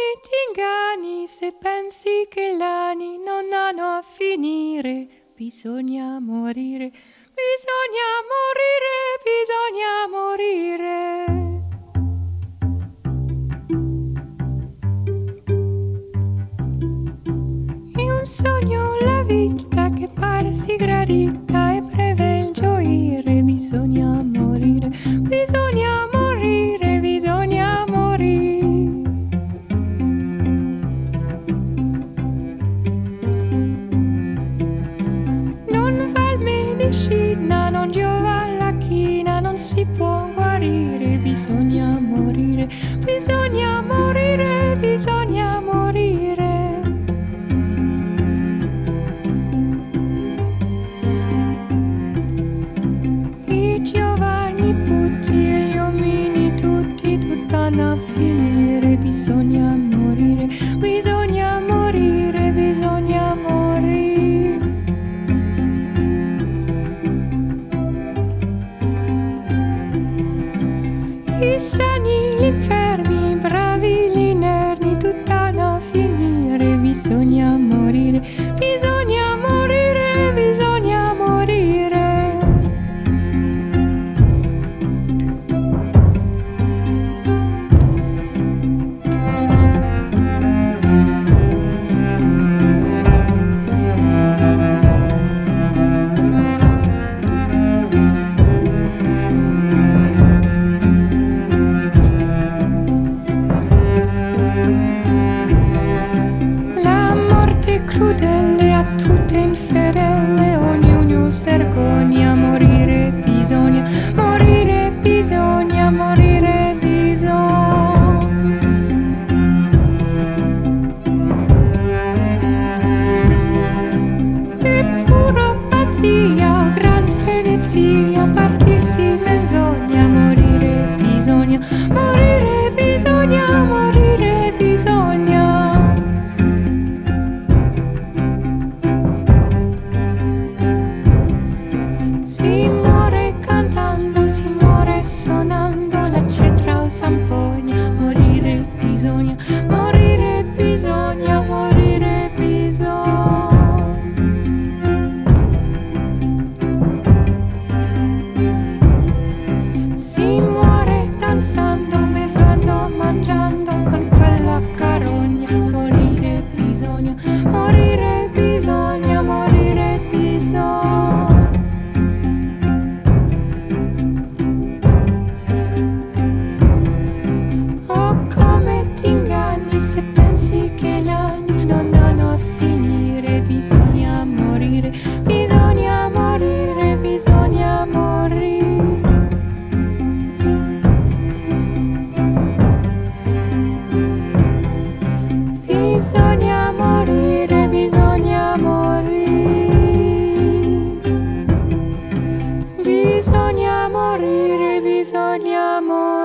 ti inganni se pensi che gli anni non hanno a finire. Bisogna morire, bisogna morire, bisogna morire. In un sogno la vita che pare si gradita e preve il gioire. Bisogna morire, bisogna morire, bisogna morire. Non val medicina, non giova la china, non si può guarire. Bisogna morire, bisogna morire, bisogna morire. I giovani putti e gli uomini tutti, tutt'hanno a finire. Bisogna morire, bisogna morire, bisogna morire. I sani, gli infermi, i bravi, gli inermi, tutt'hanno a finire. Bisogna morire, bisogna morire, bisogna morire. Crudele, a tutte infedele, ognuno svergogna. Morire bisogna, morire bisogna, morire bisogna. È pura pazzia, gran frenezia, partirsi menzogna. Morire bisogna, morire bisogna, morire bisogna. Sampogna, morire bisogna, morire bisogna, morire bisogna. Si muore danzando, bevendo, mangiando con quella carogna. Morire bisogna, morire bisogna, morire bisogna. Bisogna morire, bisogna morire, bisogna morire. Bisogna morire, bisogna morire. Bisogna morire, bisogna morire.